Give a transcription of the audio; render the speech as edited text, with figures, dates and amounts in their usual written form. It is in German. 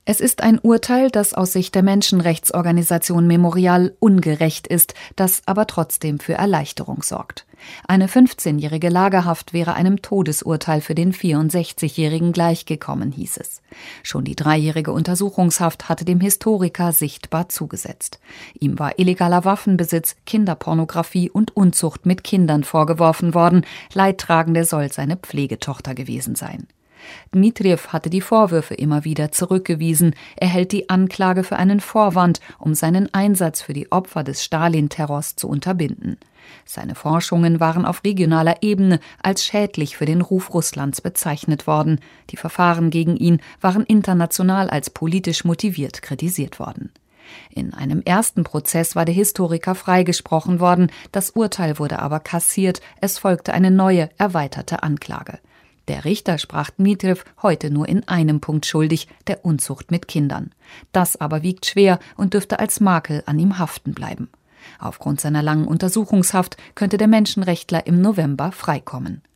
Es ist ein Urteil, das aus Sicht der Menschenrechtsorganisation Memorial ungerecht ist, das aber trotzdem für Erleichterung sorgt. Eine 15-jährige Lagerhaft wäre einem Todesurteil für den 64-Jährigen gleichgekommen, hieß es. Schon die 3-jährige Untersuchungshaft hatte dem Historiker sichtbar zugesetzt. Ihm war illegaler Waffenbesitz, Kinderpornografie und Unzucht mit Kindern vorgeworfen worden. Leidtragende soll seine Pflegetochter gewesen sein. Dmitrijew hatte die Vorwürfe immer wieder zurückgewiesen. Er hält die Anklage für einen Vorwand, um seinen Einsatz für die Opfer des Stalin-Terrors zu unterbinden. Seine Forschungen waren auf regionaler Ebene als schädlich für den Ruf Russlands bezeichnet worden. Die Verfahren gegen ihn waren international als politisch motiviert kritisiert worden. In einem ersten Prozess war der Historiker freigesprochen worden. Das Urteil wurde aber kassiert. Es folgte eine neue, erweiterte Anklage. Der Richter sprach Dmitrijew heute nur in einem Punkt schuldig, der Unzucht mit Kindern. Das aber wiegt schwer und dürfte als Makel an ihm haften bleiben. Aufgrund seiner langen Untersuchungshaft könnte der Menschenrechtler im November freikommen.